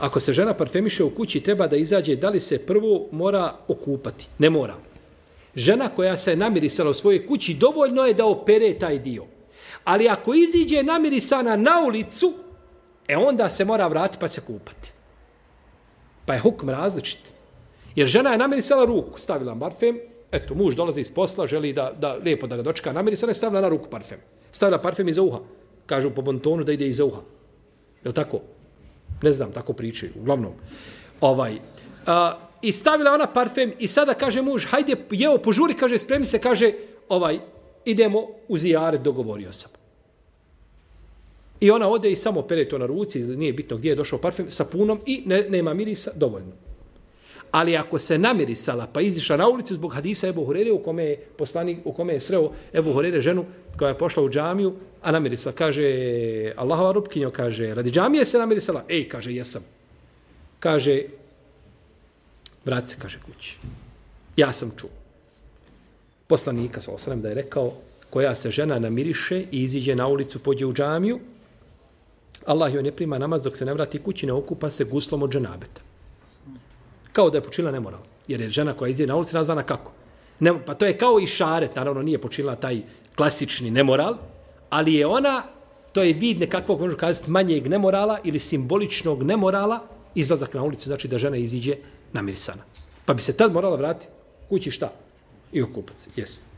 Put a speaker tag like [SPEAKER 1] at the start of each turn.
[SPEAKER 1] ako se žena parfemiše u kući, treba da izađe, da li se prvo mora okupati? Ne mora. Žena koja se namirisala u svojoj kući, dovoljno je da opere taj dio. Ali ako iziđe namirisana na ulicu, onda se mora vratiti pa se kupati. Pa je hukm različit. Jer žena je namirisala ruku, stavila parfem, eto, muž dolazi iz posla, želi da lijepo da ga dočeka, namirisana je stavila na ruku parfem. Stavila parfem iza uha. Kažu po bontonu da ide iza uha. Je li tako? Ne znam, tako pričaju, uglavnom. I stavila ona parfem i sada kaže muž, hajde, jevo, požuri, kaže, spremi se, kaže, idemo u zijaret, dogovorio sam. I ona ode i samo pere to na ruci, nije bitno gdje je došao parfem, sapunom i nema mirisa, dovoljno. Ali ako se namirisala pa izišla na ulicu zbog hadisa Ebu Hurere u kome je sreo Ebu Hurere ženu koja je pošla u džamiju, a namirisala, kaže Allahova rupkinjo, kaže, radi džamije se namirisala? Kaže, jesam. Kaže, vrat se, kaže, kući. Ja sam čuo. Poslanika, da je rekao, koja se žena namiriše i iziđe na ulicu, pođe u džamiju, Allah joj ne prima namaz dok se ne vrati kući, ne okupa se guslom od dženabeta. Kao da je počinila nemoral. Jer je žena koja iziđe na ulici nazvana kako? Pa to je kao i šaret, naravno nije počinila taj klasični nemoral, ali je ona, to je vid nekakvog, možemo kazati, manjeg nemorala ili simboličnog nemorala, izlazak na ulicu, znači da žena iziđe namirisana. Pa bi se tad morala vratiti kući šta? I okupat se. Jesi.